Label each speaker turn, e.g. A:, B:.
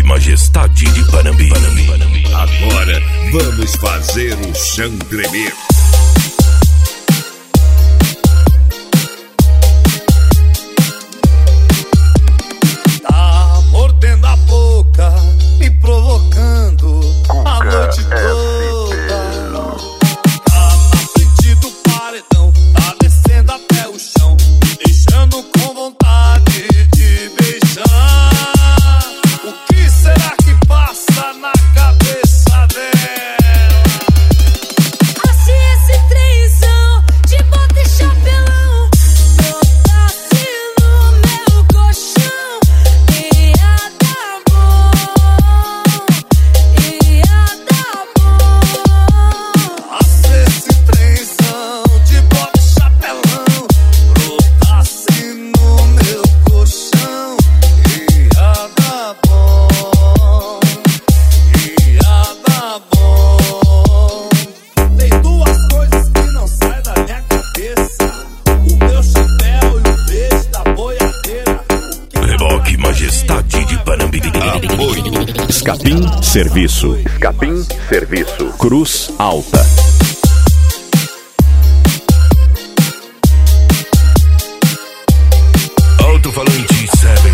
A: Majestade de Panambi.
B: Agora vamos fazer o chão tremer.
C: Tá mordendo a boca, me provocando a noite toda. Tá na frente do paredão, tá descendo até o chão, me deixando com vontade de beijar. O que será que passa na cabeça dela?
D: Achei esse trenzão de bota e chapelão, brotasse no meu colchão. Ia dar bom, ia dar bom.
C: Achei esse trenzão de bota e chapelão, brotasse no meu colchão. Ia dar bom, ia dar bom. Tem duas coisas que não saem da minha cabeça: o meu chapéu e o beijo da boiadeira.
A: Reboque Majestade de Panambi.
B: Apoio.
E: Escapim Serviço. Escapim Serviço. Cruz Alta.
A: Alto-falante 7.